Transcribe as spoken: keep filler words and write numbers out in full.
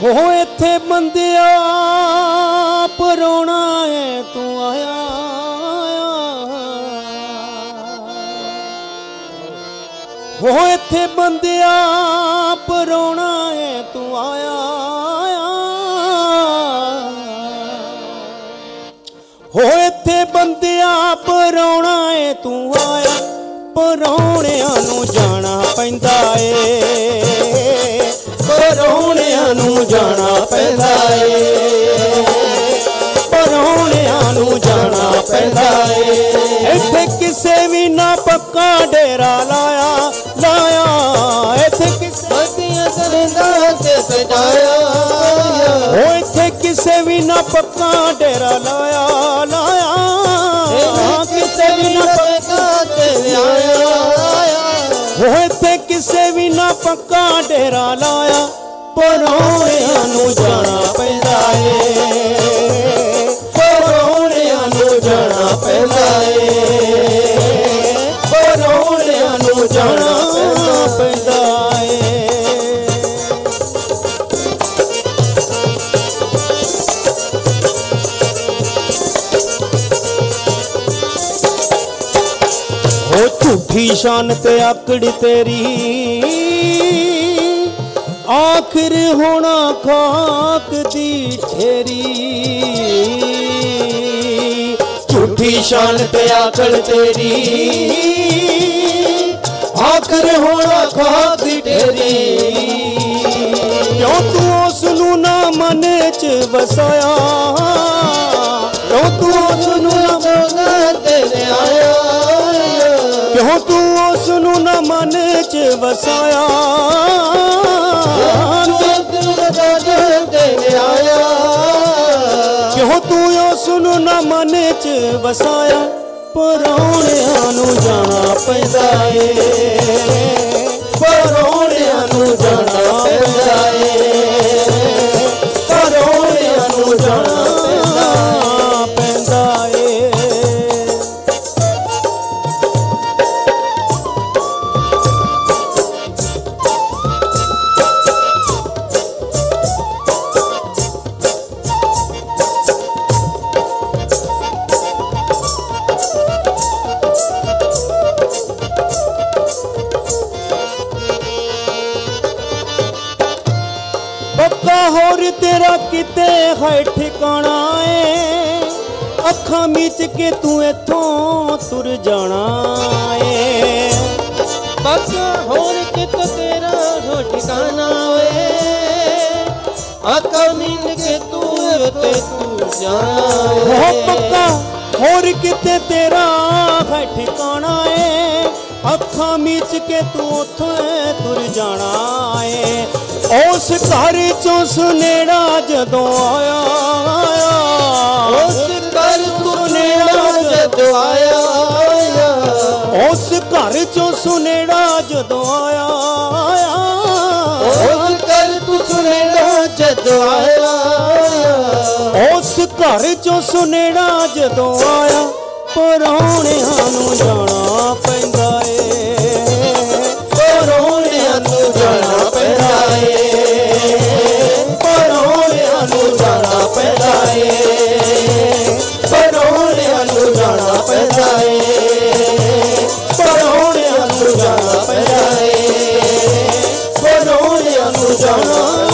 हो इत्थे बंदिया परोना है तू आया, हो इत्थे बंदिया परोना है तू आया, हो इत्थे बंदिया परोना है तू आया, परोणियां नूं जाना पैंदा ए, परोणियां नूं जाना पैंदा ए, परोणियां नूं जाना पैंदा ए। इत्थे किसे भी ना पक्का डेरा लाया लाया, इत्थे किसे बदियां करदा ते सजाया, ओ इत्थे किसे भी ना पक्का डेरा लाया लाया, किसे भी ना पक्का डेरा लाया, ओ इत्थे किसे भी ना पक्का डेरा लाया, परोणियां नूं जाना पैंदा ए, परोणियां नूं जाना पैंदा ए, परोणियां नूं जाना पैंदा ए। हो झूठी शान ते आकड़ तेरी, आखिर होना खाक दी ठेरी, झूठी शान ते आकड़ तेरी, आखिर होना खाक दी ठेरी। क्यों तू उसनू ना मन च वसाया, क्यों तू उसनू ना मन ते आया, क्यों तू उसनू ना मन च वसाया, क्यों तू उसनू ना मन च वसाया, परोणियां नूं जाना पैंदा ए, परोणियां नूं जाना पैंदा ए, परोणियां नूं जाना पैंदा ए। पक्का होर तेरा किते है ठिकाना है, अखां मीच के तू इथों तुर जाना है, पक्का होर किते तेरा हो ठिकाना है, अखां मीच के तू इथे तुर जाना है, पक्का होर किते तेरा है ठिकाना है, अखां मीच के तू उथों तुर जाना है। उस घर चों सुनेड़ा जदों आया आया, उस घर चों सुनेड़ा जदों आया आया, उस घर चों सुनेड़ा जदों आया आया, उस घर चों सुनेड़ा जदों आया आया, उस घर चों सुनेड़ा जदों आया, परोणियां नूं जाना पैंदा ए, परोणियां नूं जाना पैंदा ए, परोणियां नूं जाना पैंदा ए, परोणियां नूं जाना पैंदा ए, परोणियां नूं जाना पैंदा ए, परोणियां नूं जाना